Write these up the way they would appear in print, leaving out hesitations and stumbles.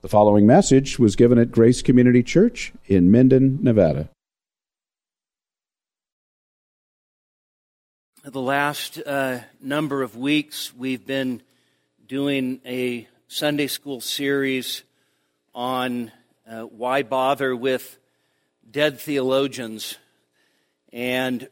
The following message was given at Grace Community Church in Minden, Nevada. The last number of weeks, we've been doing a Sunday school series on why bother with dead theologians. And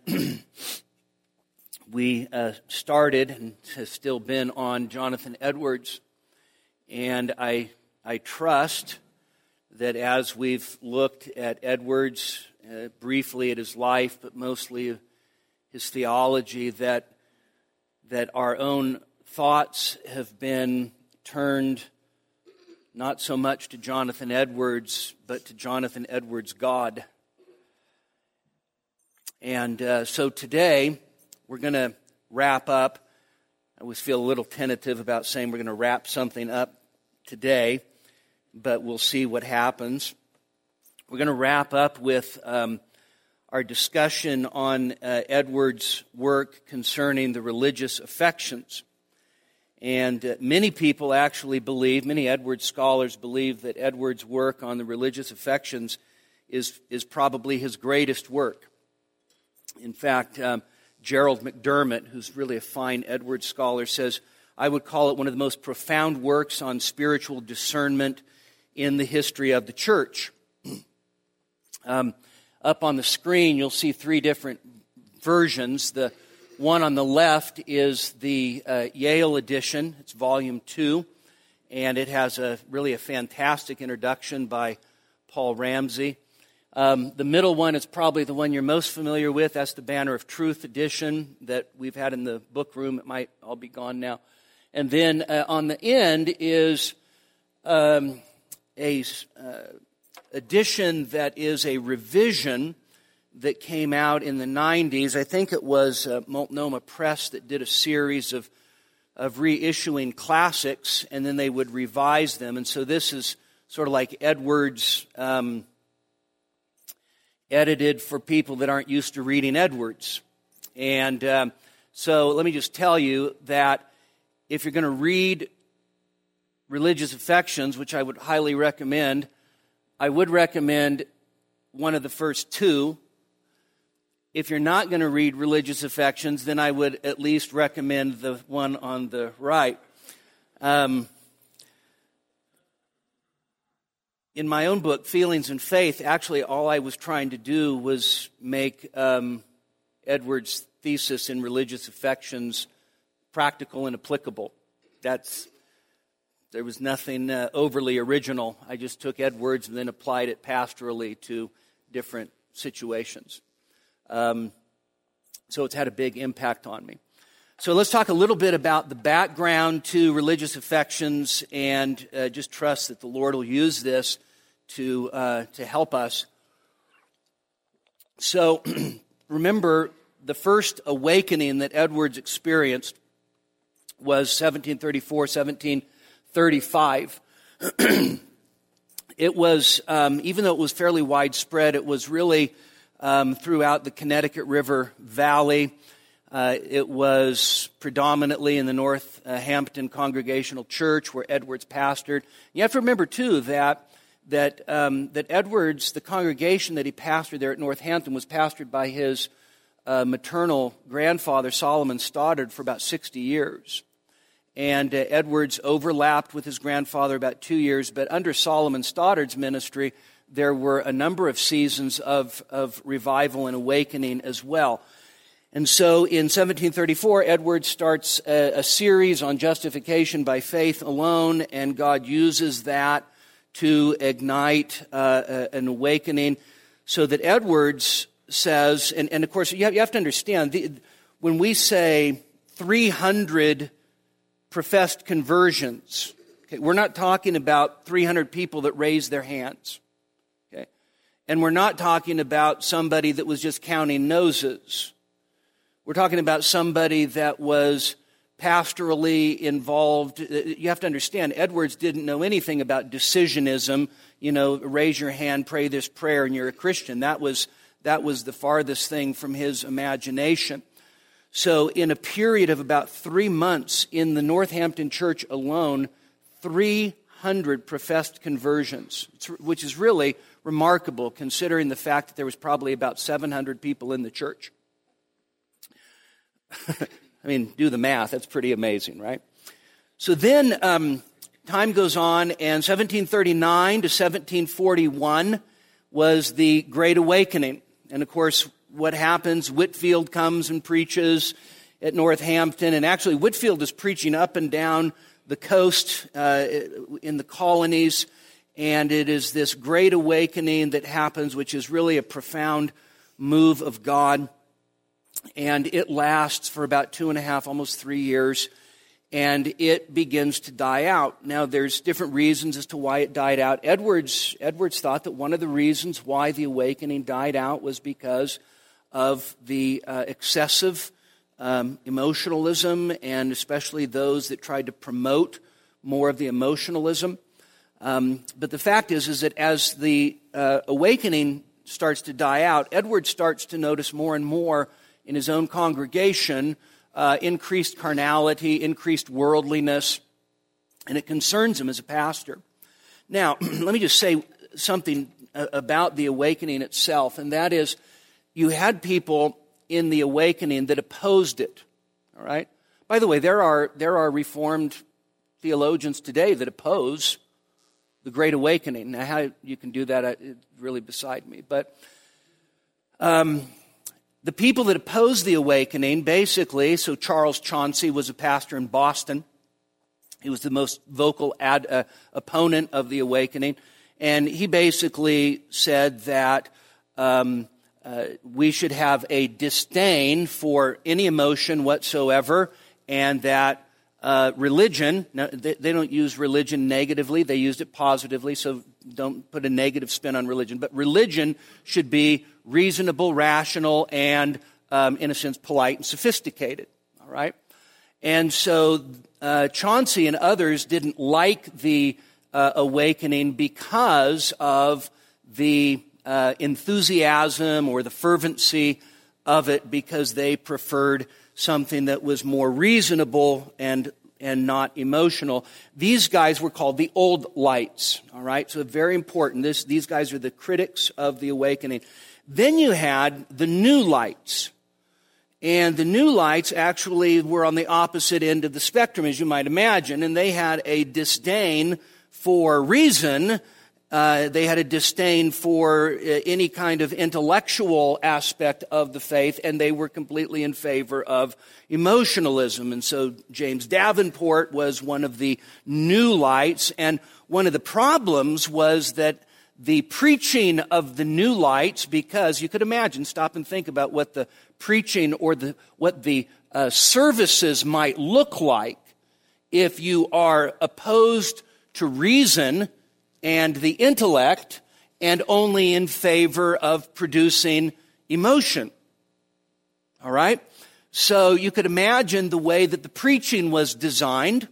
we started and has still been on Jonathan Edwards. And I trust that as we've looked at Edwards, briefly at his life, but mostly his theology, that our own thoughts have been turned not so much to Jonathan Edwards, but to Jonathan Edwards' God. And so today, we're going to wrap up. I always feel a little tentative about saying we're going to wrap something up today, but we'll see what happens. We're going to wrap up with our discussion on Edwards' work concerning the religious affections. And many people actually believe, many Edwards scholars believe that Edwards' work on the religious affections is probably his greatest work. In fact, Gerald McDermott, who's really a fine Edwards scholar, says, I would call it one of the most profound works on spiritual discernment in the history of the church. Up on the screen, you'll see three different versions. The one on the left is the Yale edition. It's volume 2, and it has really a fantastic introduction by Paul Ramsey. The middle one is probably the one you're most familiar with. That's the Banner of Truth edition that we've had in the book room. It might all be gone now. And then on the end is a edition that is a revision that came out in the 90s. I think it was Multnomah Press that did a series of reissuing classics, and then they would revise them. And so this is sort of like Edwards edited for people that aren't used to reading Edwards. And so let me just tell you that if you're going to read religious affections, which I would highly recommend, I would recommend one of the first two. If you're not going to read religious affections, then I would at least recommend the one on the right. In my own book, Feelings and Faith, actually all I was trying to do was make Edwards' thesis in religious affections practical and applicable. There was nothing overly original. I just took Edwards and then applied it pastorally to different situations. So it's had a big impact on me. So let's talk a little bit about the background to religious affections, and just trust that the Lord will use this to help us. So remember, the first awakening that Edwards experienced was 1734, 1735. It was, even though it was fairly widespread, it was really throughout the Connecticut River Valley. It was predominantly in the Northampton Congregational Church where Edwards pastored. You have to remember, too, that Edwards, the congregation that he pastored there at Northampton, was pastored by his maternal grandfather, Solomon Stoddard, for about 60 years. And Edwards overlapped with his grandfather about 2 years, but under Solomon Stoddard's ministry, there were a number of seasons of revival and awakening as well. And so in 1734, Edwards starts a series on justification by faith alone, and God uses that to ignite an awakening, so that Edwards says, and of course you have to understand, when we say 300 professed conversions, okay, we're not talking about 300 people that raised their hands. Okay? And we're not talking about somebody that was just counting noses. We're talking about somebody that was pastorally involved. You have to understand, Edwards didn't know anything about decisionism. Raise your hand, pray this prayer, and you're a Christian. That was the farthest thing from his imagination. So in a period of about 3 months in the Northampton church alone, 300 1,800 professed conversions, which is really remarkable considering the fact that there was probably about 700 people in the church. I mean, do the math. That's pretty amazing, right? So then time goes on, and 1739 to 1741 was the Great Awakening. And of course, what happens, Whitefield comes and preaches at Northampton, and actually Whitefield is preaching up and down the coast in the colonies, and it is this Great Awakening that happens, which is really a profound move of God, and it lasts for about 2.5, almost 3 years, and it begins to die out. Now, there's different reasons as to why it died out. Edwards thought that one of the reasons why the awakening died out was because of the excessive emotionalism, and especially those that tried to promote more of the emotionalism. But the fact is that as the awakening starts to die out, Edwards starts to notice more and more in his own congregation increased carnality, increased worldliness, and it concerns him as a pastor. Now, let me just say something about the awakening itself, and that is you had people in the awakening that opposed it. All right? By the way, there are Reformed theologians today that oppose the Great Awakening. Now, how you can do that is really beside me. But the people that opposed the awakening, basically, so Charles Chauncey was a pastor in Boston. He was the most vocal opponent of the awakening. And he basically said that we should have a disdain for any emotion whatsoever, and that religion, now, they don't use religion negatively, they used it positively, so don't put a negative spin on religion, but religion should be reasonable, rational, and, in a sense, polite and sophisticated, all right? And so Chauncey and others didn't like the awakening because of the enthusiasm or the fervency of it, because they preferred something that was more reasonable and not emotional. These guys were called the Old Lights, all right? So very important. These guys are the critics of the awakening. Then you had the New Lights. And the New Lights actually were on the opposite end of the spectrum, as you might imagine, and they had a disdain for reason. They had a disdain for any kind of intellectual aspect of the faith, and they were completely in favor of emotionalism. And so James Davenport was one of the New Lights, and one of the problems was that the preaching of the New Lights, because you could imagine, stop and think about what the preaching or what the services might look like if you are opposed to reason and the intellect, and only in favor of producing emotion. All right? So you could imagine the way that the preaching was designed,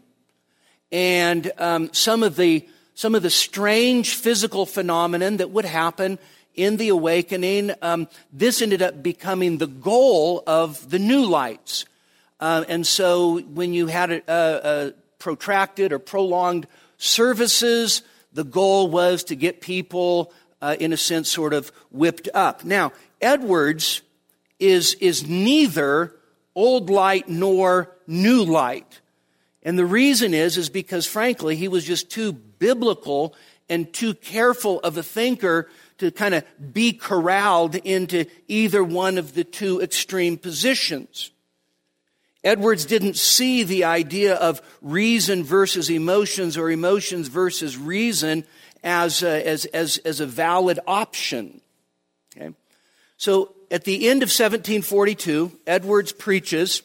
and some of the strange physical phenomenon that would happen in the awakening. This ended up becoming the goal of the New Lights. And so when you had a protracted or prolonged services, the goal was to get people, in a sense, sort of whipped up. Now, Edwards is neither Old Light nor New Light. And the reason is because, frankly, he was just too biblical and too careful of a thinker to kind of be corralled into either one of the two extreme positions. Edwards didn't see the idea of reason versus emotions or emotions versus reason as a valid option. Okay? So at the end of 1742, Edwards preaches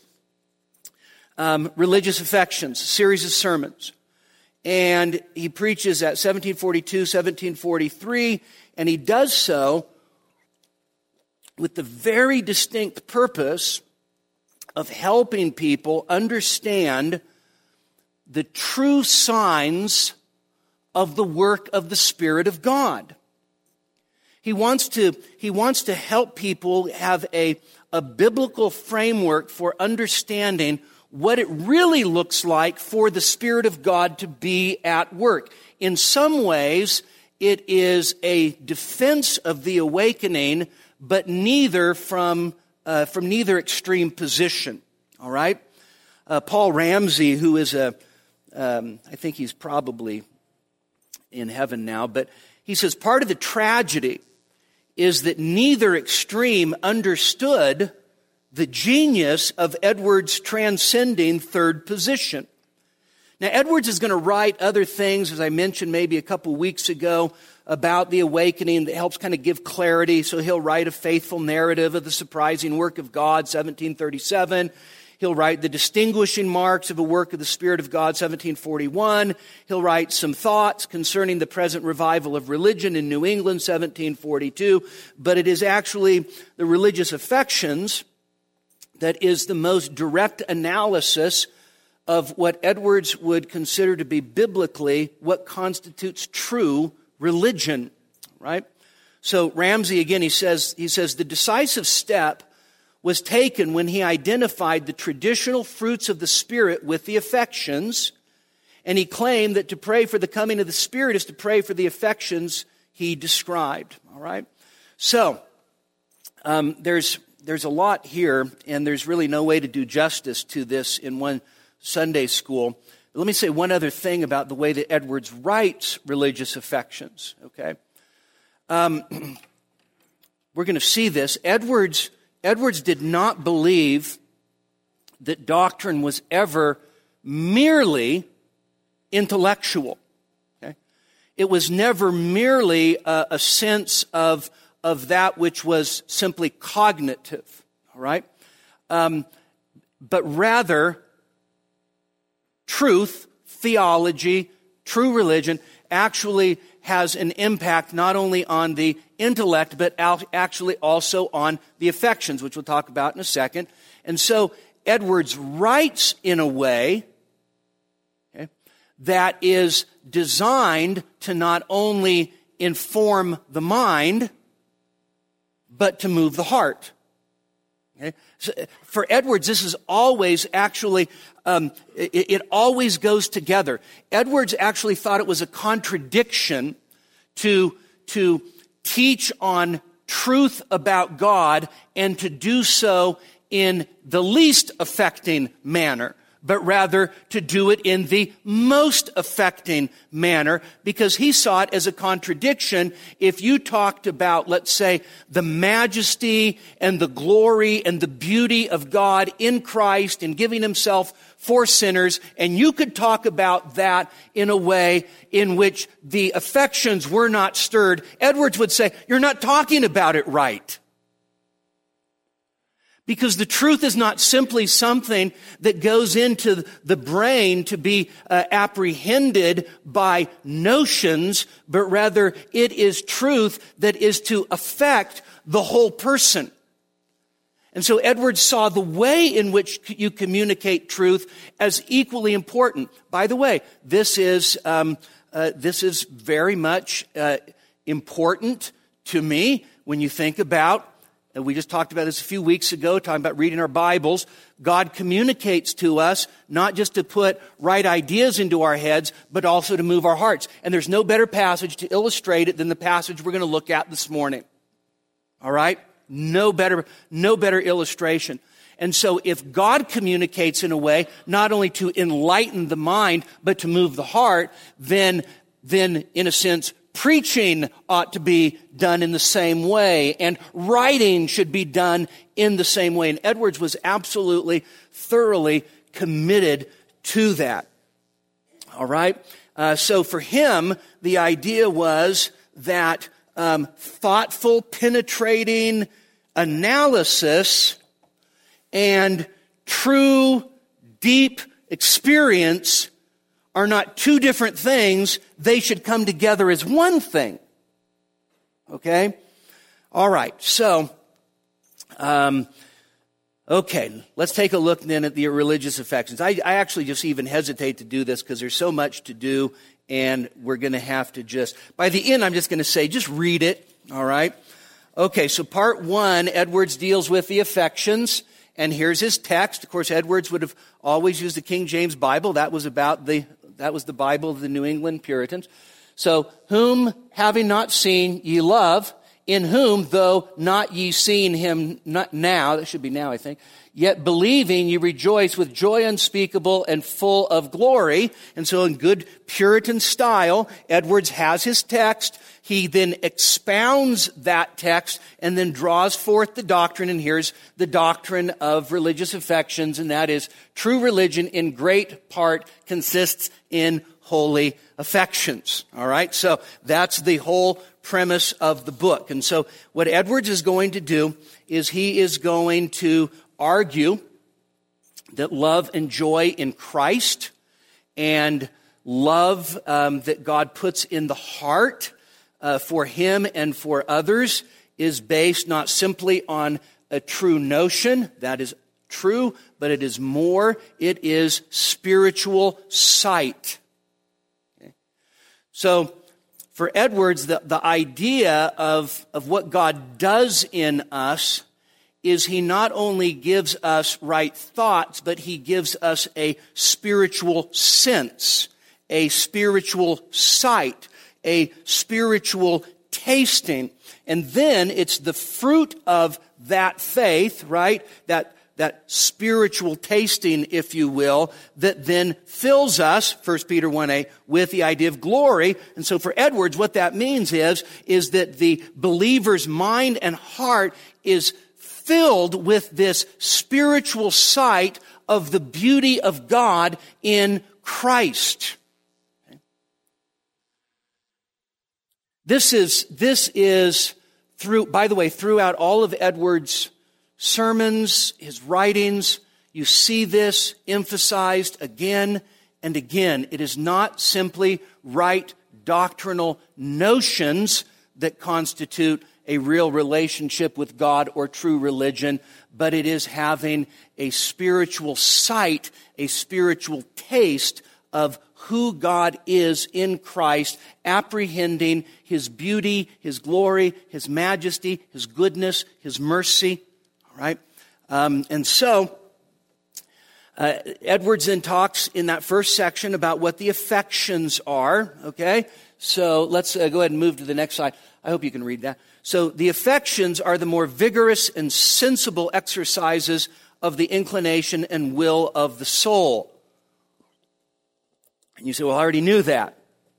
Religious Affections, a series of sermons. And he preaches at 1742, 1743, and he does so with the very distinct purpose of helping people understand the true signs of the work of the Spirit of God. He wants to help people have a biblical framework for understanding what it really looks like for the Spirit of God to be at work. In some ways, it is a defense of the awakening, but neither from neither extreme position. All right? Paul Ramsey, who is I think he's probably in heaven now, but he says part of the tragedy is that neither extreme understood the genius of Edwards' transcending third position. Now, Edwards is going to write other things, as I mentioned maybe a couple weeks ago, about the awakening that helps kind of give clarity. So he'll write a faithful narrative of the surprising work of God, 1737. He'll write the distinguishing marks of a work of the Spirit of God, 1741. He'll write some thoughts concerning the present revival of religion in New England, 1742. But it is actually the religious affections that is the most direct analysis of what Edwards would consider to be biblically what constitutes true religion, right? So Ramsey, again, he says the decisive step was taken when he identified the traditional fruits of the Spirit with the affections, and he claimed that to pray for the coming of the Spirit is to pray for the affections he described, all right? So there's a lot here, and there's really no way to do justice to this in one Sunday school. But let me say one other thing about the way that Edwards writes religious affections, okay? We're going to see this. Edwards did not believe that doctrine was ever merely intellectual. Okay? It was never merely a sense of that which was simply cognitive, all right? But rather, truth, theology, true religion actually has an impact not only on the intellect, but actually also on the affections, which we'll talk about in a second. And so Edwards writes in a way that is designed to not only inform the mind, but to move the heart. Okay? So for Edwards, this is always actually, it always goes together. Edwards actually thought it was a contradiction to teach on truth about God and to do so in the least affecting manner, but rather to do it in the most affecting manner, because he saw it as a contradiction. If you talked about, let's say, the majesty and the glory and the beauty of God in Christ and giving himself for sinners, and you could talk about that in a way in which the affections were not stirred, Edwards would say, you're not talking about it right. Because the truth is not simply something that goes into the brain to be apprehended by notions, but rather it is truth that is to affect the whole person. And so Edwards saw the way in which you communicate truth as equally important. By the way, this is very much important to me when you think about, and we just talked about this a few weeks ago, talking about reading our Bibles. God communicates to us not just to put right ideas into our heads, but also to move our hearts. And there's no better passage to illustrate it than the passage we're going to look at this morning. All right? No better illustration. And so if God communicates in a way not only to enlighten the mind, but to move the heart, then in a sense, preaching ought to be done in the same way, and writing should be done in the same way. And Edwards was absolutely, thoroughly committed to that. All right? So for him, the idea was that thoughtful, penetrating analysis and true, deep experience are not two different things. They should come together as one thing. Okay? All right. So, okay. Let's take a look then at the religious affections. I actually just even hesitate to do this because there's so much to do, and we're going to have to just, by the end, I'm just going to say, just read it. All right? Okay, so part one, Edwards deals with the affections, And here's his text. Of course, Edwards would have always used the King James Bible. That was the Bible of the New England Puritans. So, whom having not seen ye love, in whom, though not ye seen him not now, that should be now, I think, yet believing ye rejoice with joy unspeakable and full of glory. And so in good Puritan style, Edwards has his text. He then expounds that text and then draws forth the doctrine. And here's the doctrine of religious affections, and that is true religion in great part consists in holy affections. All right? So that's the whole premise of the book. And so what Edwards is going to do is he is going to argue that love and joy in Christ and love that God puts in the heart for him and for others is based not simply on a true notion, that is true, but it is more, it is spiritual sight. Okay. So for Edwards, the idea of what God does in us is he not only gives us right thoughts, but he gives us a spiritual sense, a spiritual sight, a spiritual tasting. And then it's the fruit of that faith, right? That spiritual tasting, if you will, that then fills us, 1 Peter 1:8, with the idea of glory. And so for Edwards, what that means is that the believer's mind and heart is filled with this spiritual sight of the beauty of God in Christ. Okay. This is throughout all of Edwards' sermons, his writings, you see this emphasized again and again. It is not simply right doctrinal notions that constitute a real relationship with God or true religion, but it is having a spiritual sight, a spiritual taste of who God is in Christ, apprehending His beauty, His glory, His majesty, His goodness, His mercy. All right? And so, Edwards then talks in that first section about what the affections are, okay? So let's go ahead and move to the next slide. I hope you can read that. So the affections are the more vigorous and sensible exercises of the inclination and will of the soul. And you say, well, I already knew that.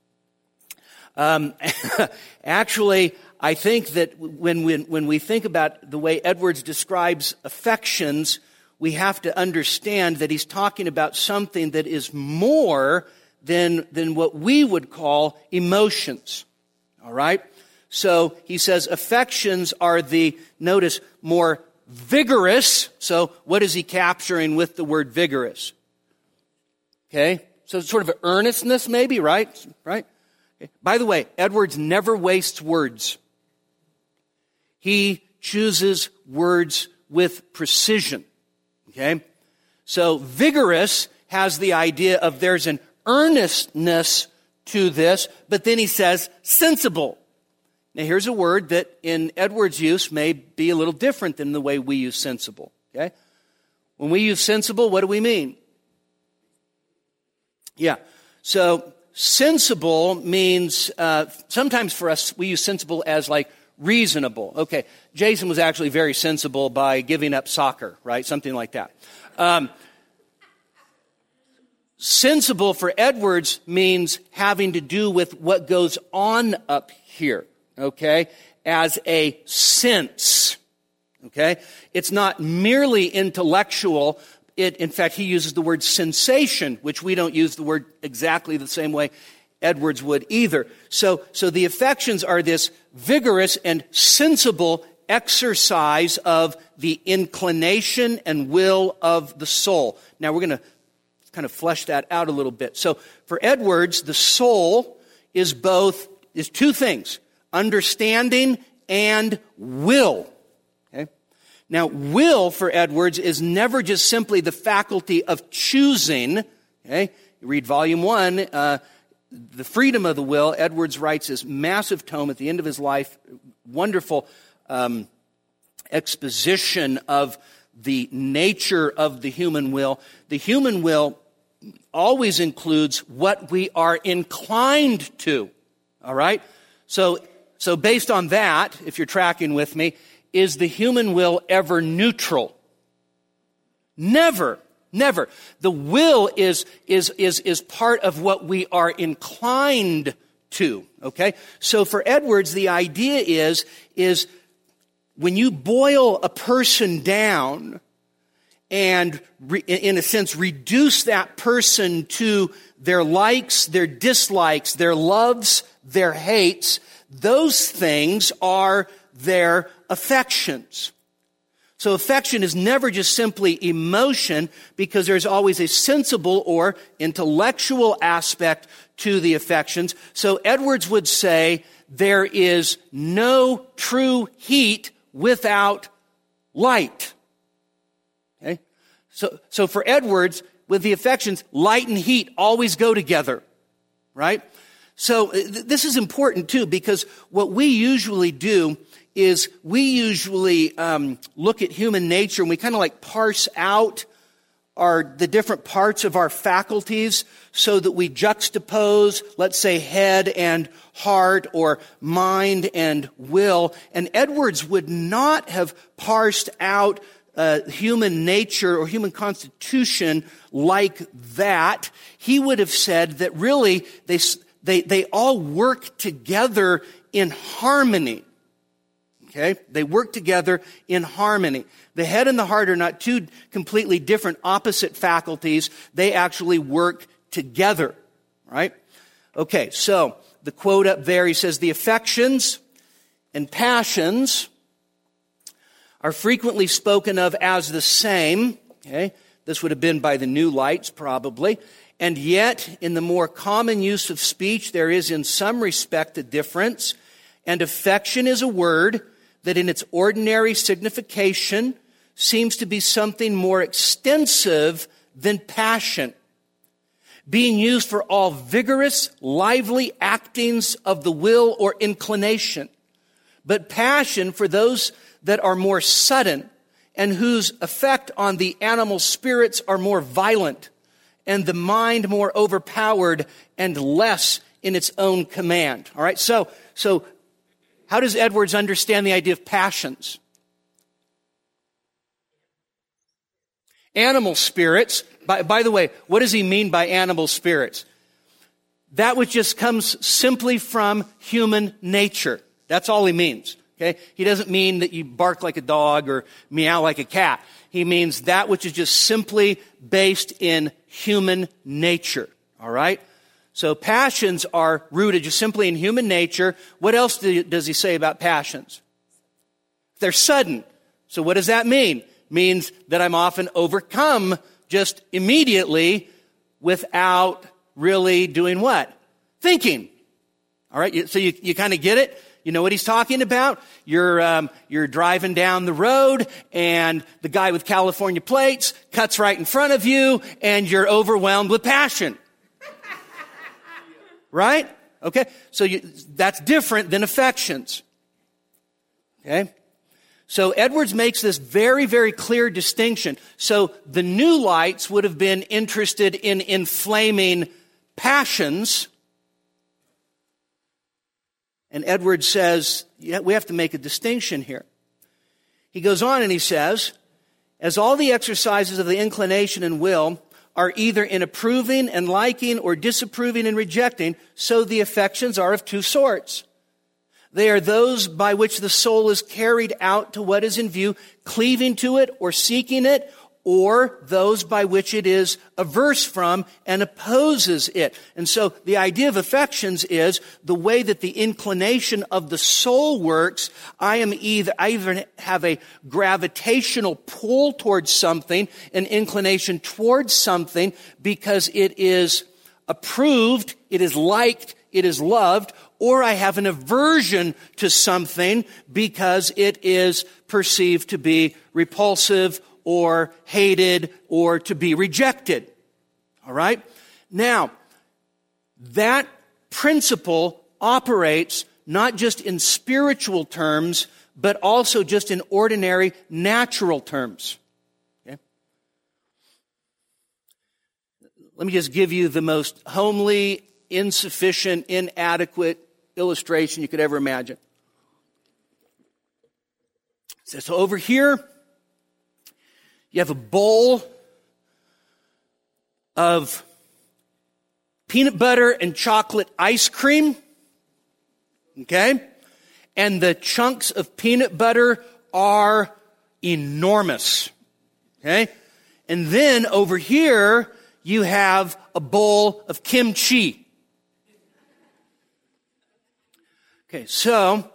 Actually, I think that when we think about the way Edwards describes affections, we have to understand that he's talking about something that is more than what we would call emotions. All right? So he says affections are notice, more vigorous. So what is he capturing with the word vigorous? Okay? So it's sort of an earnestness maybe, right? Right? Okay. By the way, Edwards never wastes words. He chooses words with precision. Okay? So vigorous has the idea of there's an earnestness to this, but then he says sensible. Now here's a word that in Edwards' use may be a little different than the way we use sensible. Okay? When we use sensible, what do we mean? Yeah. So sensible means, sometimes for us, we use sensible as like reasonable. Okay. Jason was actually very sensible by giving up soccer, right? Something like that. Sensible for Edwards means having to do with what goes on up here. Okay? As a sense. Okay? It's not merely intellectual. In fact, he uses the word sensation, which we don't use the word exactly the same way Edwards would either. So the affections are this vigorous and sensible exercise of the inclination and will of the soul. Now we're going to kind of flesh that out a little bit. So for Edwards, the soul is two things: understanding and will. Okay? Now, will for Edwards is never just simply the faculty of choosing. Okay? You read volume 1, The Freedom of the Will. Edwards writes this massive tome at the end of his life, wonderful exposition of the nature of the human will always includes what we are inclined to. All right? So based on that, if you're tracking with me, is the human will ever neutral? Never. Never. The will is part of what we are inclined to. Okay? So for Edwards, the idea is when you boil a person down and in a sense reduce that person to their likes, their dislikes, their loves, their hates, those things are their affections. So affection is never just simply emotion, because there's always a sensible or intellectual aspect to the affections. So Edwards would say there is no true heat without light. Okay? So for Edwards, with the affections, light and heat always go together, right? So this is important too, because what we usually do is we usually look at human nature and we kind of like parse out the different parts of our faculties so that we juxtapose, let's say, head and heart or mind and will. And Edwards would not have parsed out human nature or human constitution like that. He would have said that really they all work together in harmony. Okay? They work together in harmony. The head and the heart are not two completely different opposite faculties. They actually work together. Right? Okay, so the quote up there, he says, the affections and passions are frequently spoken of as the same. Okay? This would have been by the New Lights probably. And yet, in the more common use of speech, there is in some respect a difference. And affection is a word that in its ordinary signification seems to be something more extensive than passion, being used for all vigorous, lively actings of the will or inclination. But passion for those that are more sudden and whose effect on the animal spirits are more violent and the mind more overpowered and less in its own command. All right, so how does Edwards understand the idea of passions? Animal spirits. By the way, what does he mean by animal spirits? That which just comes simply from human nature. That's all he means. Okay? He doesn't mean that you bark like a dog or meow like a cat. He means that which is just simply based in human nature. All right? So passions are rooted just simply in human nature. What else does he say about passions? They're sudden. So what does that mean? It means that I'm often overcome just immediately without really doing what? Thinking. All right, so you kind of get it? You know what he's talking about? You're driving down the road and the guy with California plates cuts right in front of you and you're overwhelmed with passion. Right? Okay? So that's different than affections. Okay? So Edwards makes this very, very clear distinction. So the New Lights would have been interested in inflaming passions. And Edwards says, yeah, we have to make a distinction here. He goes on and he says, as all the exercises of the inclination and will are either in approving and liking or disapproving and rejecting, so the affections are of two sorts. They are those by which the soul is carried out to what is in view, cleaving to it or seeking it, or those by which it is averse from and opposes it. And so the idea of affections is the way that the inclination of the soul works. I either have a gravitational pull towards something, an inclination towards something, because it is approved, it is liked, it is loved, or I have an aversion to something because it is perceived to be repulsive or hated, or to be rejected. All right? Now, that principle operates not just in spiritual terms, but also just in ordinary natural terms. Let me just give you the most homely, insufficient, inadequate illustration you could ever imagine. So over here, you have a bowl of peanut butter and chocolate ice cream. Okay? And the chunks of peanut butter are enormous. Okay? And then over here, you have a bowl of kimchi. Okay, so,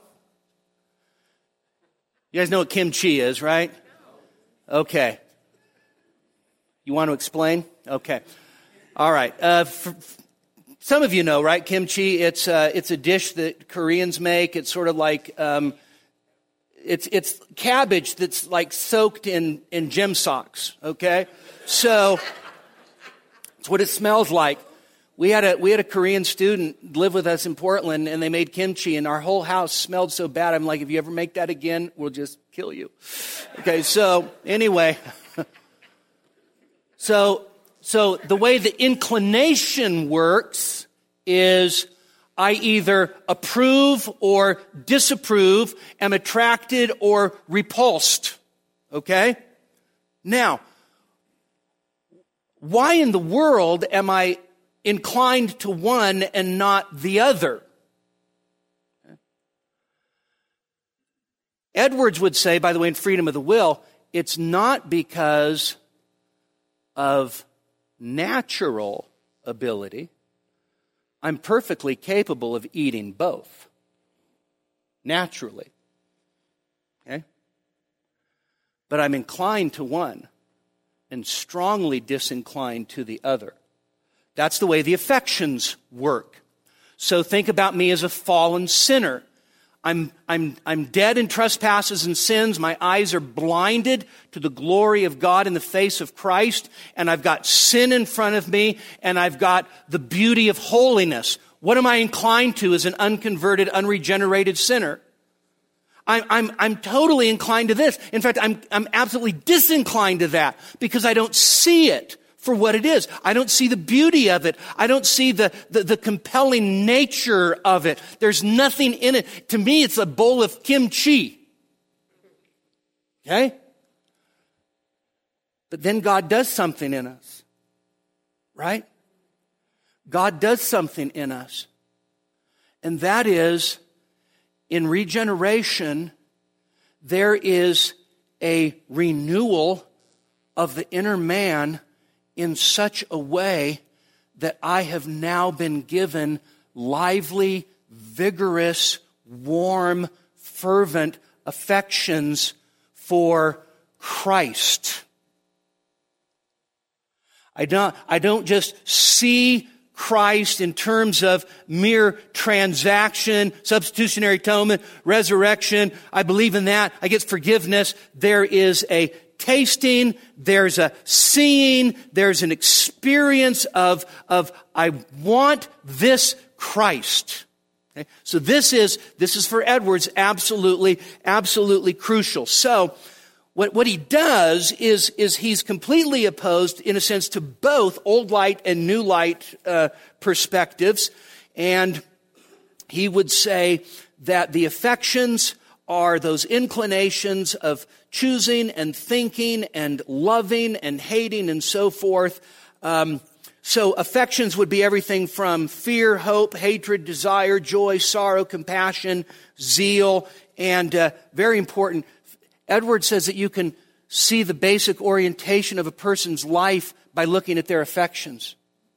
you guys know what kimchi is, right? Okay. You want to explain? Okay. All right. Some of you know, right? Kimchi. It's a dish that Koreans make. It's sort of like it's cabbage that's like soaked in gym socks. Okay, so it's what it smells like. We had a Korean student live with us in Portland, and they made kimchi, and our whole house smelled so bad. I'm like, if you ever make that again, we'll just kill you. Okay, so anyway, so the way the inclination works is I either approve or disapprove, am attracted or repulsed. Okay? Now, why in the world am I inclined to one and not the other? Edwards would say, by the way, in Freedom of the Will, it's not because of natural ability. I'm perfectly capable of eating both. Naturally. Okay? But I'm inclined to one and strongly disinclined to the other. That's the way the affections work. So think about me as a fallen sinner. I'm dead in trespasses and sins. My eyes are blinded to the glory of God in the face of Christ. And I've got sin in front of me. And I've got the beauty of holiness. What am I inclined to as an unconverted, unregenerated sinner? I'm totally inclined to this. In fact, I'm absolutely disinclined to that because I don't see it for what it is. I don't see the beauty of it. I don't see the compelling nature of it. There's nothing in it. To me, it's a bowl of kimchi. Okay? But then God does something in us. Right? God does something in us. And that is, in regeneration, there is a renewal of the inner man in such a way that I have now been given lively, vigorous, warm, fervent affections for Christ. I don't just see Christ in terms of mere transaction, substitutionary atonement, resurrection. I believe in that. I get forgiveness. There is a tasting, there's a seeing, there's an experience of I want this Christ. Okay? So this is for Edwards absolutely crucial. So what he does is he's completely opposed, in a sense, to both old light and new light perspectives. And he would say that the affections are those inclinations of choosing and thinking and loving and hating and so forth. So affections would be everything from fear, hope, hatred, desire, joy, sorrow, compassion, zeal, and very important, Edwards says that you can see the basic orientation of a person's life by looking at their affections.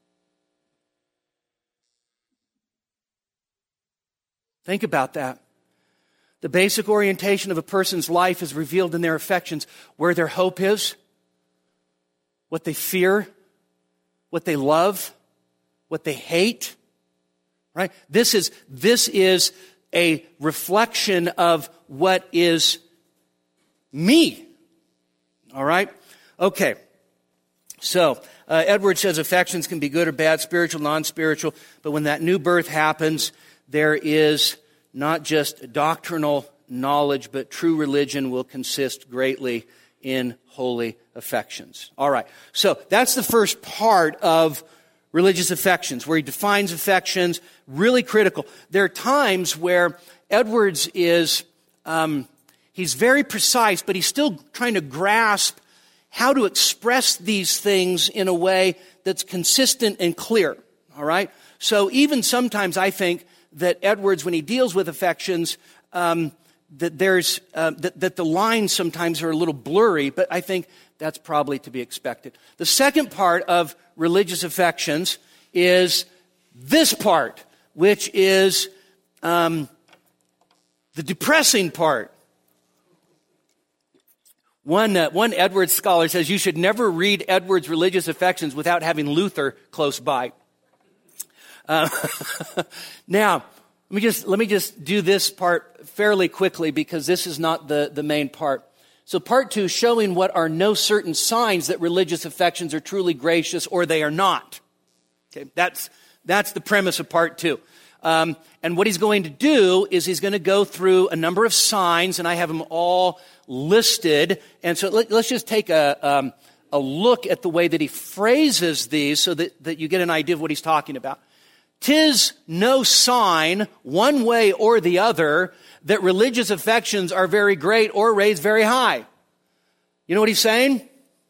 Think about that. The basic orientation of a person's life is revealed in their affections, where their hope is, what they fear, what they love, what they hate. Right? This is a reflection of what is me. All right? Okay. So, Edwards says affections can be good or bad, spiritual, non-spiritual, but when that new birth happens, there is not just doctrinal knowledge, but true religion will consist greatly in holy affections. All right, so that's the first part of religious affections, where he defines affections, really critical. There are times where Edwards is, he's very precise, but he's still trying to grasp how to express these things in a way that's consistent and clear. All right? So even sometimes I think that Edwards, when he deals with affections, that the lines sometimes are a little blurry, but I think that's probably to be expected. The second part of religious affections is this part, which is the depressing part. One Edwards scholar says you should never read Edwards' religious affections without having Luther close by. Now, let me just do this part fairly quickly because this is not the main part. So part 2, showing what are no certain signs that religious affections are truly gracious or they are not. Okay, that's the premise of part 2. And what he's going to do is he's going to go through a number of signs, and I have them all listed. And so let's just take a look at the way that he phrases these so that you get an idea of what he's talking about. 'Tis no sign, one way or the other, that religious affections are very great or raised very high. You know what he's saying?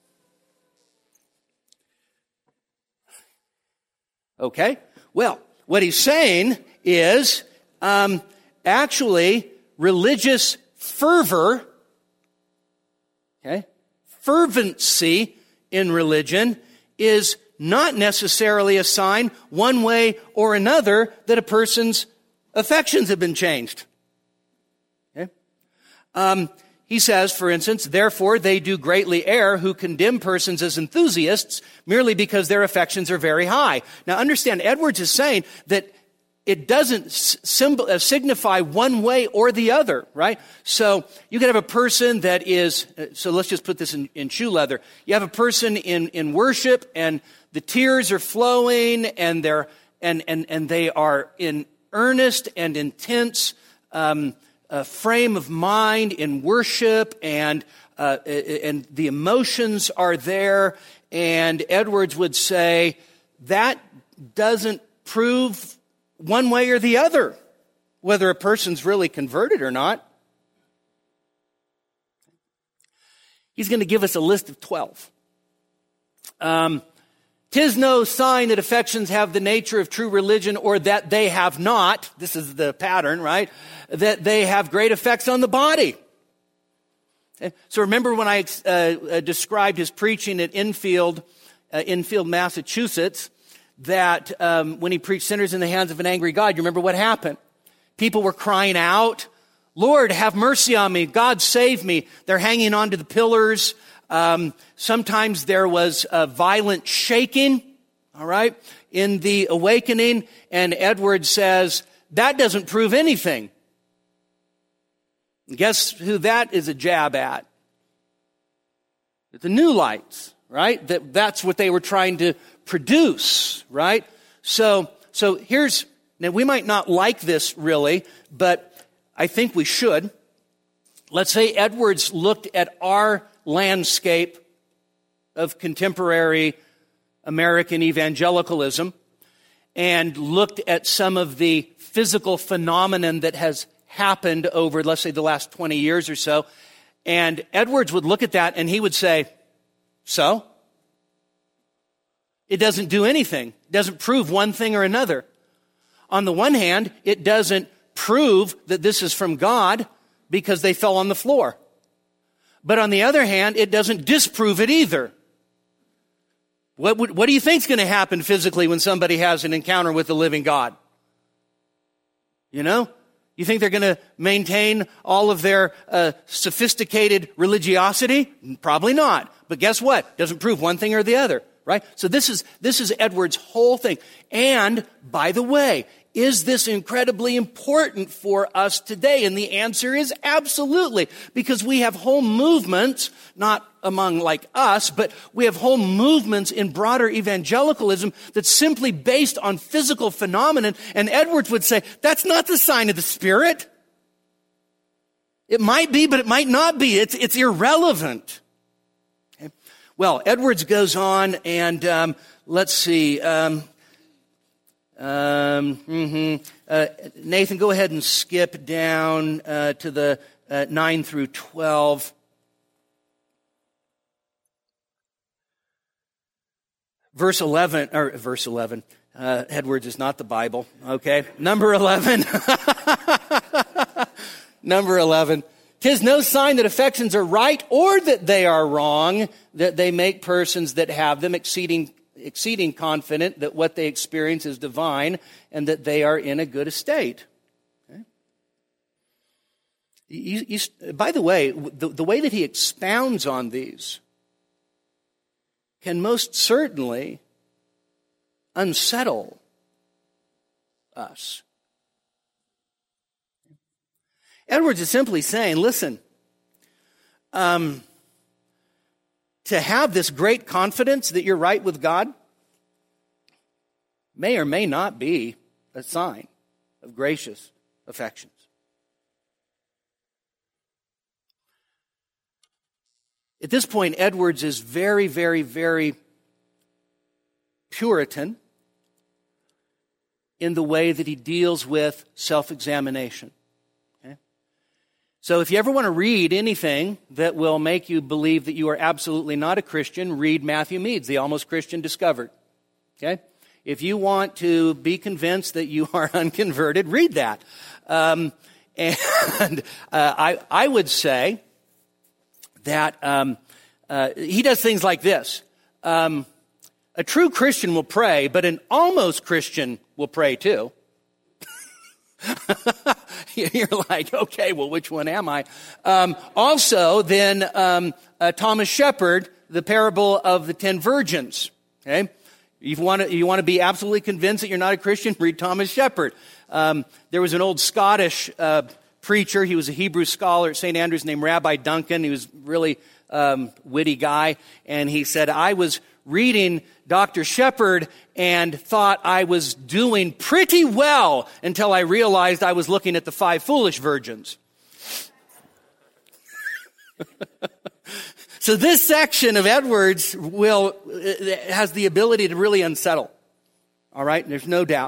Okay. Well, what he's saying is actually religious fervor, okay, fervency in religion is not necessarily a sign one way or another that a person's affections have been changed. Okay? He says, for instance, therefore they do greatly err who condemn persons as enthusiasts merely because their affections are very high. Now understand, Edwards is saying that it doesn't signify one way or the other, right? So you could have a person that is, so let's just put this in shoe leather. You have a person in worship and the tears are flowing and they are in earnest and intense frame of mind in worship, and the emotions are there. And Edwards would say that doesn't prove one way or the other whether a person's really converted or not. He's going to give us a list of 12. 'Tis no sign that affections have the nature of true religion, or that they have not. This is the pattern, right? That they have great effects on the body. Okay? So remember when I described his preaching at Enfield, Massachusetts, that when he preached sinners in the hands of an angry God, you remember what happened? People were crying out, Lord, have mercy on me. God, save me. They're hanging onto the pillars. Sometimes there was a violent shaking, all right, in the awakening. And Edwards says, that doesn't prove anything. Guess who that is a jab at? The New Lights, right? That's what they were trying to produce, right? So here's, now we might not like this really, but I think we should. Let's say Edwards looked at our landscape of contemporary American evangelicalism and looked at some of the physical phenomenon that has happened over, let's say, the last 20 years or so. And Edwards would look at that and he would say, so? It doesn't do anything. It doesn't prove one thing or another. On the one hand, it doesn't prove that this is from God because they fell on the floor. But on the other hand, it doesn't disprove it either. What do you think is going to happen physically when somebody has an encounter with the living God? You know? You think they're going to maintain all of their sophisticated religiosity? Probably not. But guess what? Doesn't prove one thing or the other, right? So this is Edwards' whole thing. And, by the way, is this incredibly important for us today? And the answer is absolutely. Because we have whole movements, not among like us, but we have whole movements in broader evangelicalism that's simply based on physical phenomenon. And Edwards would say, that's not the sign of the Spirit. It might be, but it might not be. It's irrelevant. Well, Edwards goes on, and let's see. Nathan, go ahead and skip down to the 9 through 12. Verse 11. Edwards is not the Bible. Okay. Number 11. Number 11. 'Tis no sign that affections are right or that they are wrong, that they make persons that have them exceeding confident that what they experience is divine and that they are in a good estate. Okay? By the way, the way that he expounds on these can most certainly unsettle us. Edwards is simply saying, listen, to have this great confidence that you're right with God may or may not be a sign of gracious affections. At this point, Edwards is very, very, very Puritan in the way that he deals with self-examination. Okay? So if you ever want to read anything that will make you believe that you are absolutely not a Christian, read Matthew Mead's The Almost Christian Discovered. Okay? If you want to be convinced that you are unconverted, read that. I would say that he does things like this. A true Christian will pray, but an almost Christian will pray too. You're like, okay, well, which one am I? Also, then, Thomas Shepard, the parable of the 10 virgins. Okay? You want to be absolutely convinced that you're not a Christian? Read Thomas Shepard. There was an old Scottish preacher. He was a Hebrew scholar at St. Andrews named Rabbi Duncan. He was really witty guy. And he said, I was reading Dr. Shepard and thought I was doing pretty well until I realized I was looking at the 5 foolish virgins. So this section of Edwards has the ability to really unsettle. All right, there's no doubt.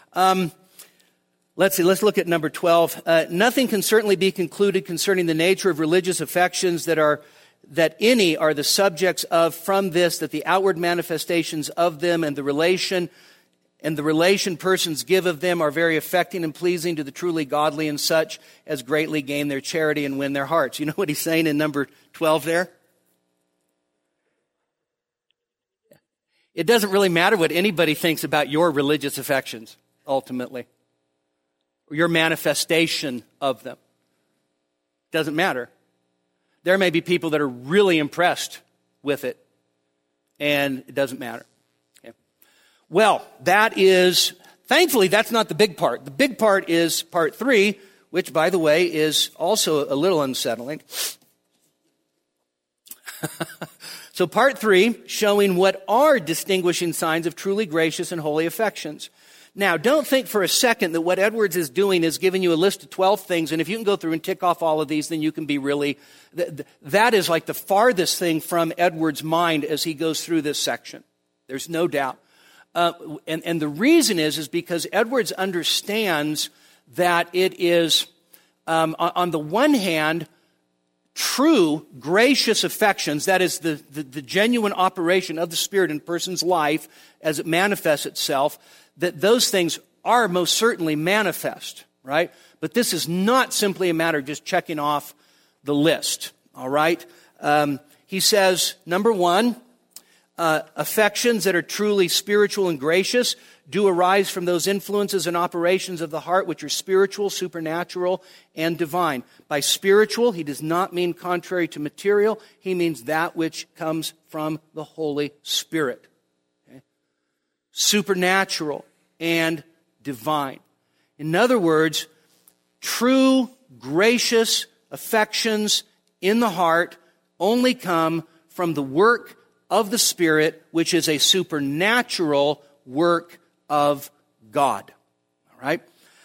Let's look at number 12. Nothing can certainly be concluded concerning the nature of religious affections that any are the subjects of from this, that the outward manifestations of them and the relation persons give of them are very affecting and pleasing to the truly godly, and such as greatly gain their charity and win their hearts. You know what he's saying in number 12 there? It doesn't really matter what anybody thinks about your religious affections, ultimately, or your manifestation of them. Doesn't matter. There may be people that are really impressed with it, and it doesn't matter. Okay. Well, thankfully, that's not the big part. The big part is part 3, which, by the way, is also a little unsettling. So part 3, showing what are distinguishing signs of truly gracious and holy affections. Now, don't think for a second that what Edwards is doing is giving you a list of 12 things, and if you can go through and tick off all of these, then you can be really... That is like the farthest thing from Edwards' mind as he goes through this section. There's no doubt. And the reason is because Edwards understands that it is, on the one hand, true gracious affections, that is the genuine operation of the Spirit in a person's life as it manifests itself, that those things are most certainly manifest, right? But this is not simply a matter of just checking off the list, all right? He says, number 1, affections that are truly spiritual and gracious do arise from those influences and operations of the heart which are spiritual, supernatural, and divine. By spiritual, he does not mean contrary to material. He means that which comes from the Holy Spirit. Okay? Supernatural and divine. In other words, true, gracious affections in the heart only come from the work of the Spirit, which is a supernatural work of God. All right?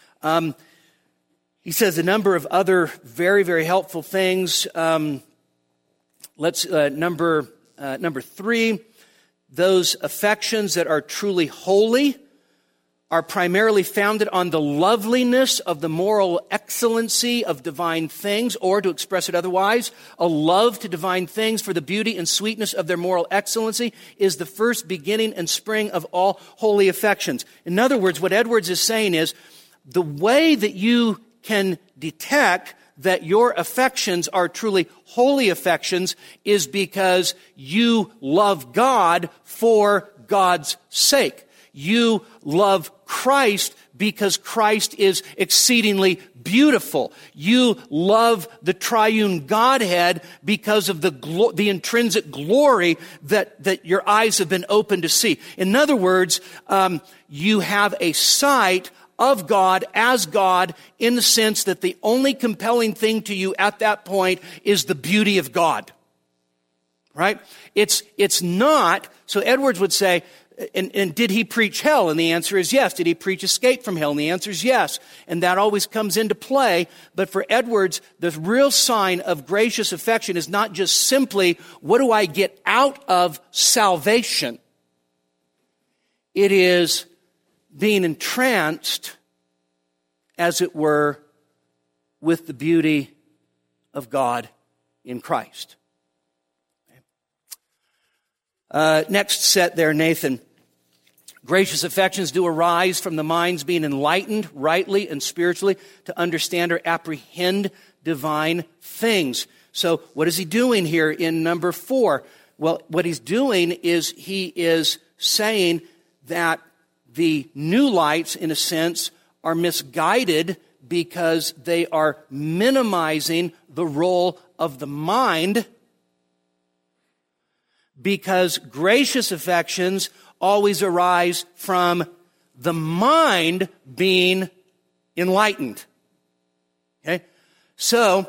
He says a number of other very, very helpful things. Number Number 3, those affections that are truly holy are primarily founded on the loveliness of the moral excellency of divine things, or to express it otherwise, a love to divine things for the beauty and sweetness of their moral excellency is the first beginning and spring of all holy affections. In other words, what Edwards is saying is the way that you can detect that your affections are truly holy affections is because you love God for God's sake. You love Christ because Christ is exceedingly beautiful. You love the triune Godhead because of the intrinsic glory that your eyes have been opened to see. In other words, you have a sight of God as God in the sense that the only compelling thing to you at that point is the beauty of God. Right? It's not, so Edwards would say, and did he preach hell? And the answer is yes. Did he preach escape from hell? And the answer is yes. And that always comes into play. But for Edwards, the real sign of gracious affection is not just simply, what do I get out of salvation? It is being entranced, as it were, with the beauty of God in Christ. Next set there, Nathan. Gracious affections do arise from the mind's being enlightened rightly and spiritually to understand or apprehend divine things. So what is he doing here in number 4? Well, what he's doing is he is saying that the new lights, in a sense, are misguided because they are minimizing the role of the mind, because gracious affections always arise from the mind being enlightened. Okay? So,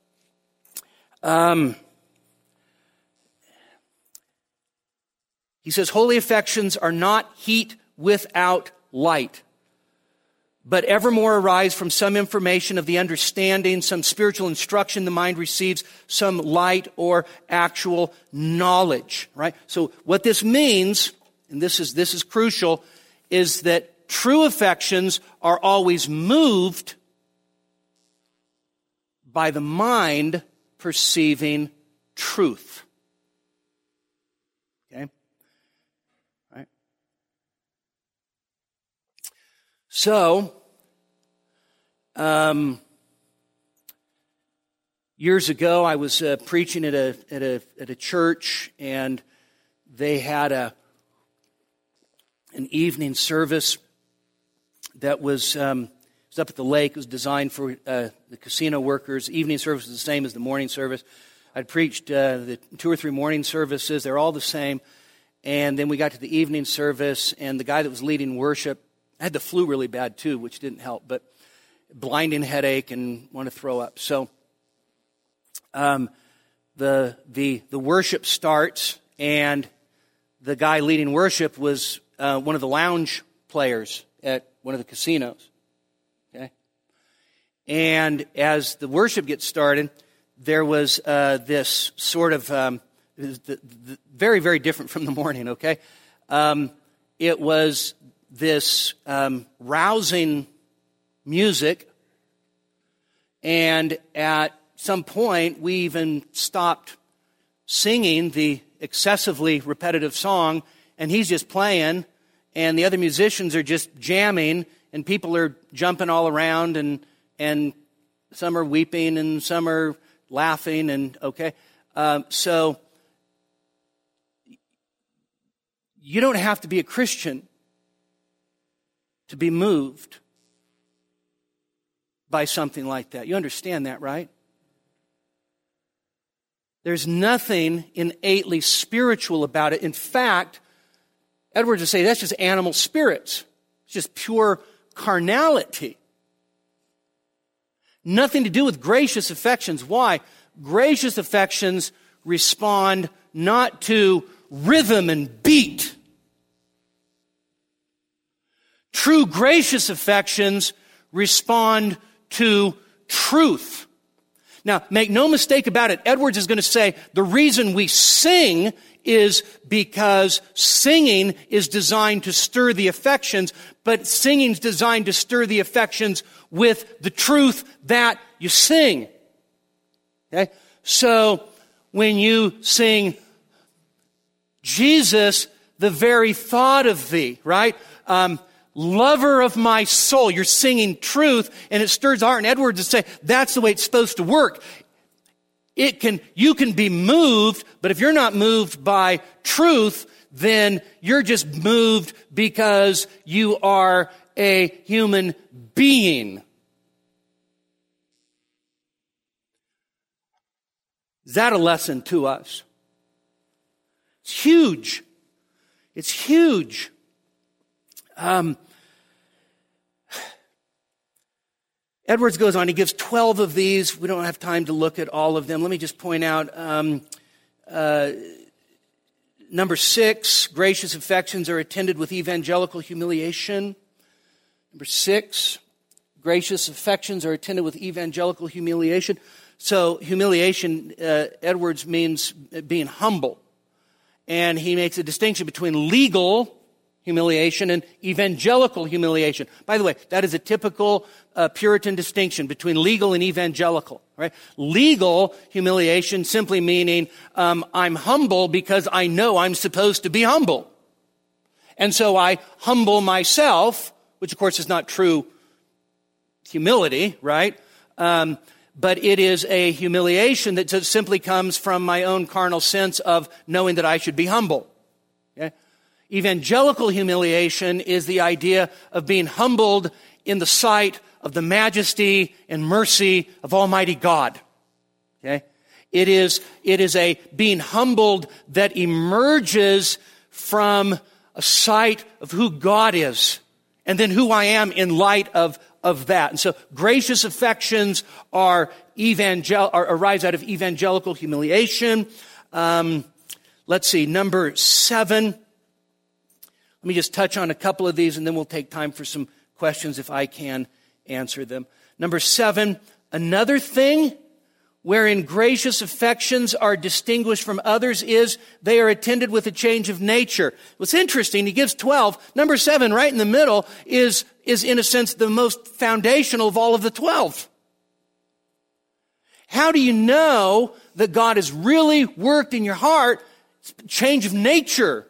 he says, holy affections are not heat without light, but evermore arise from some information of the understanding, some spiritual instruction the mind receives, some light or actual knowledge, right? So what this means, and this is crucial, is that true affections are always moved by the mind perceiving truth. Okay? Right? So, years ago, I was preaching at a church, and they had an evening service that was up at the lake. It was designed for the casino workers. Evening service was the same as the morning service. I'd preached the 2 or 3 morning services. They're all the same. And then we got to the evening service, and the guy that was leading worship, I had the flu really bad too, which didn't help, but blinding headache and want to throw up. So the worship starts, and the guy leading worship was one of the lounge players at one of the casinos. Okay, and as the worship gets started, there was this sort of very, very different from the morning. Okay, it was this rousing music, and at some point we even stopped singing the excessively repetitive song, and he's just playing, and the other musicians are just jamming, and people are jumping all around, and some are weeping and some are laughing, and okay, so you don't have to be a Christian to be moved by something like that. You understand that, right? There's nothing innately spiritual about it. In fact, Edwards would say that's just animal spirits. It's just pure carnality. Nothing to do with gracious affections. Why? Gracious affections respond not to rhythm and beat. True gracious affections respond to truth. Now, make no mistake about it, Edwards is going to say the reason we sing is because singing is designed to stir the affections, but singing's designed to stir the affections with the truth that you sing. Okay? So, when you sing Jesus, the very thought of thee, right? Lover of my soul, you're singing truth, and it stirs the heart. And Edwards would say that's the way it's supposed to work. You can be moved, but if you're not moved by truth, then you're just moved because you are a human being. Is that a lesson to us? It's huge. It's huge. Edwards goes on. He gives 12 of these. We don't have time to look at all of them. Let me just point out number 6, gracious affections are attended with evangelical humiliation. Number 6, gracious affections are attended with evangelical humiliation. So humiliation, Edwards means being humble. And he makes a distinction between legal humiliation and evangelical humiliation. By the way, that is a typical Puritan distinction between legal and evangelical. Right? Legal humiliation simply meaning I'm humble because I know I'm supposed to be humble. And so I humble myself, which of course is not true humility, right? But it is a humiliation that simply comes from my own carnal sense of knowing that I should be humble. Okay? Evangelical humiliation is the idea of being humbled in the sight of the majesty and mercy of Almighty God. Okay? It is a being humbled that emerges from a sight of who God is and then who I am in light of that. And so gracious affections arise out of evangelical humiliation. Let's see, number 7. Let me just touch on a couple of these and then we'll take time for some questions if I can answer them. Number 7, another thing wherein gracious affections are distinguished from others is they are attended with a change of nature. What's interesting, he gives 12. Number 7, right in the middle, is in a sense the most foundational of all of the 12. How do you know that God has really worked in your heart? Change of nature.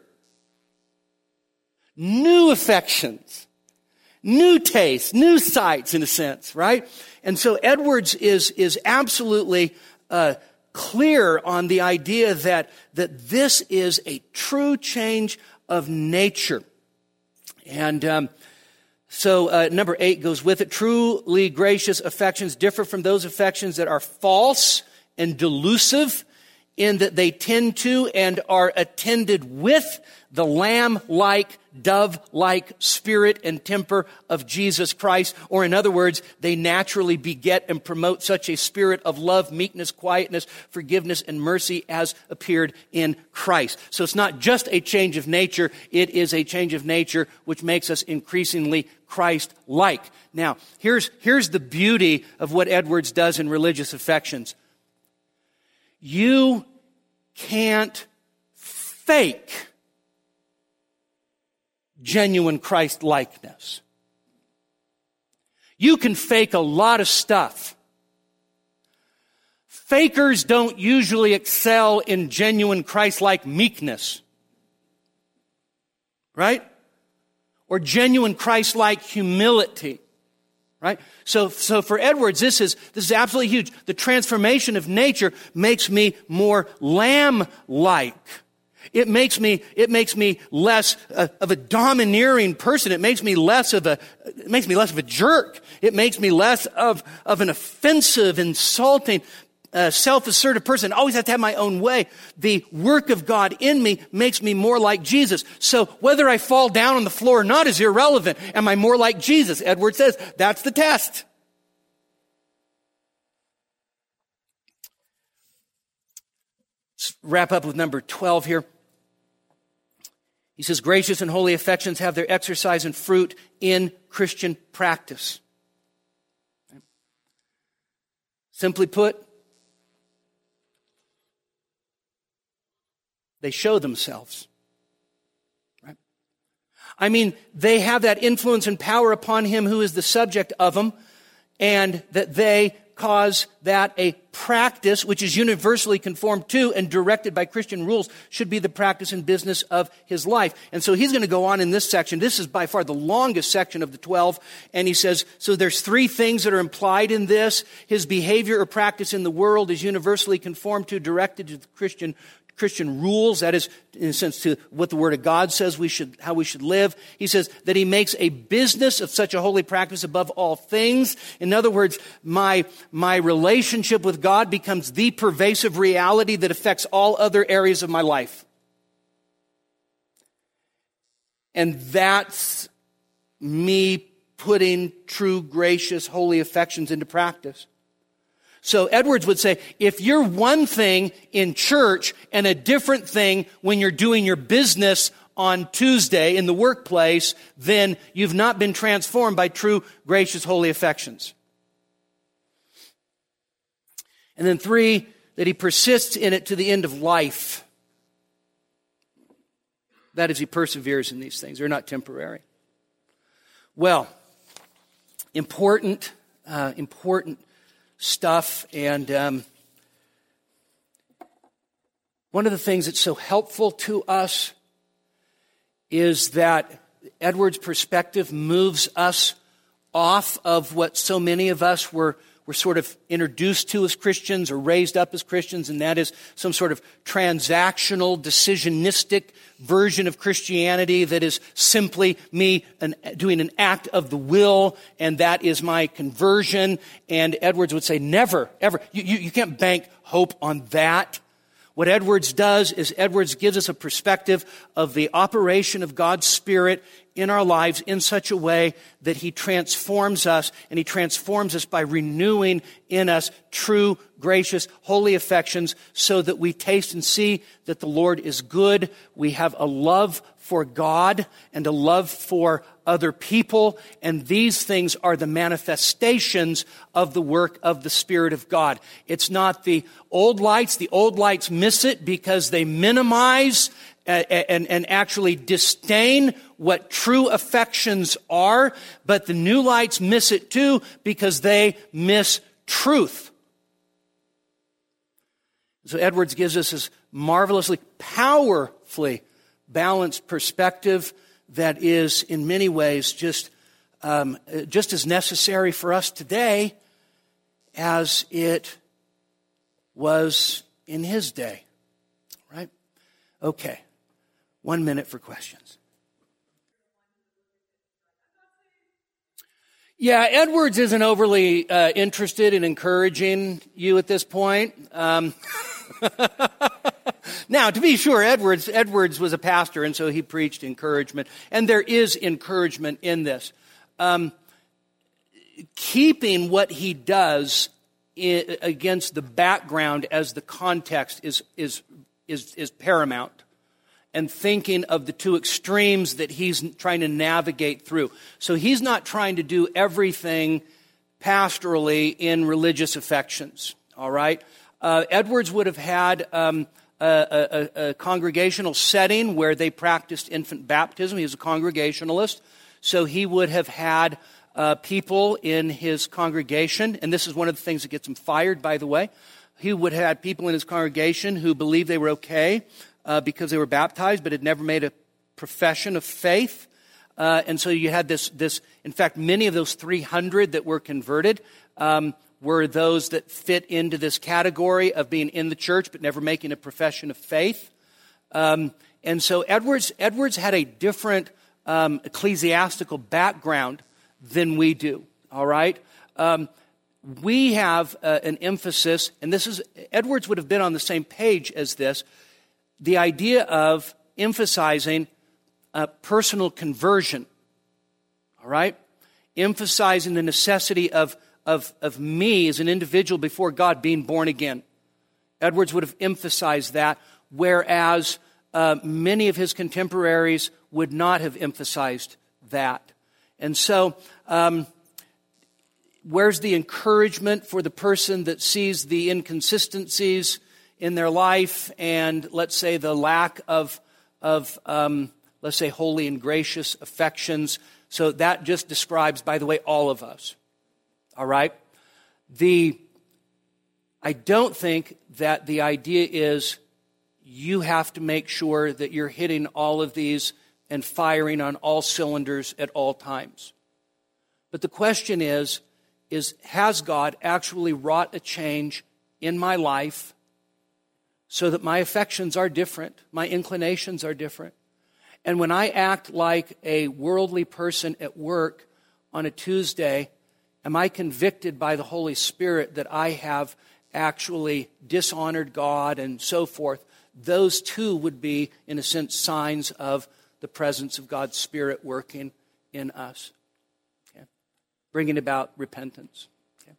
New affections. New tastes, new sights in a sense, right? And so Edwards is absolutely clear on the idea that this is a true change of nature. And so number 8 goes with it. Truly gracious affections differ from those affections that are false and delusive in that they tend to and are attended with the lamb-like, dove-like spirit and temper of Jesus Christ. Or in other words, they naturally beget and promote such a spirit of love, meekness, quietness, forgiveness, and mercy as appeared in Christ. So it's not just a change of nature, it is a change of nature which makes us increasingly Christ-like. Now, here's the beauty of what Edwards does in religious affections. You can't fake genuine Christ-likeness. You can fake a lot of stuff. Fakers don't usually excel in genuine Christ-like meekness. Right? Or genuine Christ-like humility. Right? So for Edwards, this is absolutely huge. The transformation of nature makes me more lamb-like. It makes me less of a domineering person. It makes me less of a jerk. It makes me less of an offensive, insulting, self-assertive person. I always have to have my own way. The work of God in me makes me more like Jesus. So whether I fall down on the floor or not is irrelevant. Am I more like Jesus? Edwards says that's the test. Let's wrap up with number 12 here. He says, gracious and holy affections have their exercise and fruit in Christian practice. Simply put, They show themselves. Right? I mean, they have that influence and power upon him who is the subject of them, and that they cause that a practice which is universally conformed to and directed by Christian rules should be the practice and business of his life. And so he's going to go on in this section. This is by far the longest section of the 12. And he says, so there's three things that are implied in this. His behavior or practice in the world is universally conformed to, directed to the Christian rules, that is, in a sense, to what the Word of God says how we should live. He says that he makes a business of such a holy practice above all things. In other words, my relationship with God becomes the pervasive reality that affects all other areas of my life. And that's me putting true, gracious, holy affections into practice. So Edwards would say, if you're one thing in church and a different thing when you're doing your business on Tuesday in the workplace, then you've not been transformed by true, gracious, holy affections. And then 3, that he persists in it to the end of life. That is, he perseveres in these things. They're not temporary. Well, important stuff. And one of the things that's so helpful to us is that Edwards' perspective moves us off of what so many of us were sort of introduced to as Christians or raised up as Christians, and that is some sort of transactional, decisionistic version of Christianity that is simply me doing an act of the will, and that is my conversion. And Edwards would say, never, ever. You can't bank hope on that. What Edwards does is Edwards gives us a perspective of the operation of God's Spirit in our lives in such a way that he transforms us, and he transforms us by renewing in us true, gracious, holy affections so that we taste and see that the Lord is good. We have a love for God and a love for other people, and these things are the manifestations of the work of the Spirit of God. It's not the old lights. The old lights miss it because they minimize and actually disdain what true affections are, but the new lights miss it too because they miss truth. So Edwards gives us this marvelously, powerfully balanced perspective that is in many ways just as necessary for us today as it was in his day. Right? Okay. 1 minute for questions. Yeah, Edwards isn't overly interested in encouraging you at this point. Now, to be sure, Edwards was a pastor, and so he preached encouragement. And there is encouragement in this. Keeping what he does against the background as the context is paramount. And thinking of the two extremes that he's trying to navigate through. So he's not trying to do everything pastorally in religious affections. All right? Edwards would have had a congregational setting where they practiced infant baptism. He was a congregationalist. So he would have had people in his congregation, and this is one of the things that gets him fired, by the way. He would have had people in his congregation who believed they were okay because they were baptized but had never made a profession of faith. And so you had this. In fact, many of those 300 that were converted were those that fit into this category of being in the church but never making a profession of faith. And so Edwards had a different ecclesiastical background than we do. All right? We have an emphasis, and Edwards would have been on the same page as this, the idea of emphasizing personal conversion. All right? Emphasizing the necessity of me as an individual before God being born again. Edwards would have emphasized that, whereas many of his contemporaries would not have emphasized that. And so, where's the encouragement for the person that sees the inconsistencies in their life, and let's say the lack of let's say holy and gracious affections. So that just describes, by the way, all of us. All right? I don't think that the idea is you have to make sure that you're hitting all of these and firing on all cylinders at all times. But the question is has God actually wrought a change in my life so that my affections are different, my inclinations are different? And when I act like a worldly person at work on a Tuesday, am I convicted by the Holy Spirit that I have actually dishonored God and so forth? Those too would be, in a sense, signs of the presence of God's Spirit working in us, okay? Bringing about repentance. Okay?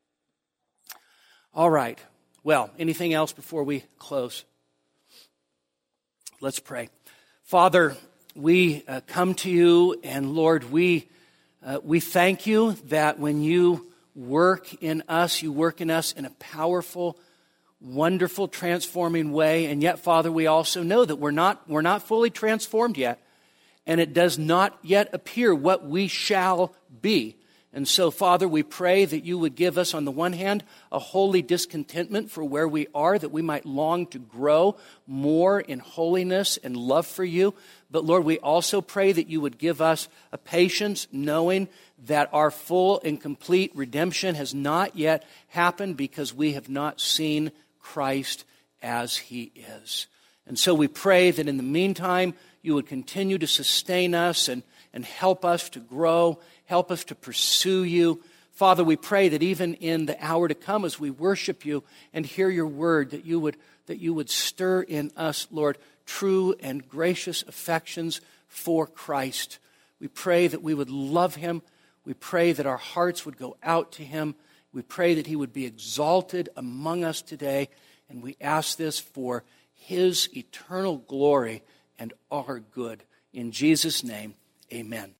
All right. Well, anything else before we close? Let's pray. Father, we come to you, and Lord, we thank you that when you work in us, you work in us in a powerful, wonderful, transforming way. And yet, Father, we also know that we're not fully transformed yet, and it does not yet appear what we shall be. And so, Father, we pray that you would give us, on the one hand, a holy discontentment for where we are, that we might long to grow more in holiness and love for you. But, Lord, we also pray that you would give us a patience, knowing that our full and complete redemption has not yet happened because we have not seen Christ as he is. And so we pray that in the meantime, you would continue to sustain us and help us to grow, help us to pursue you. Father, we pray that even in the hour to come as we worship you and hear your word, that you would stir in us, Lord, true and gracious affections for Christ. We pray that we would love him. We pray that our hearts would go out to him. We pray that he would be exalted among us today. And we ask this for his eternal glory and our good. In Jesus' name, amen.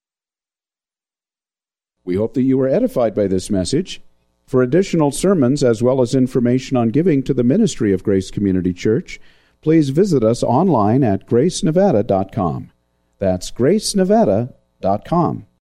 We hope that you were edified by this message. For additional sermons as well as information on giving to the ministry of Grace Community Church, please visit us online at gracenevada.com. That's gracenevada.com.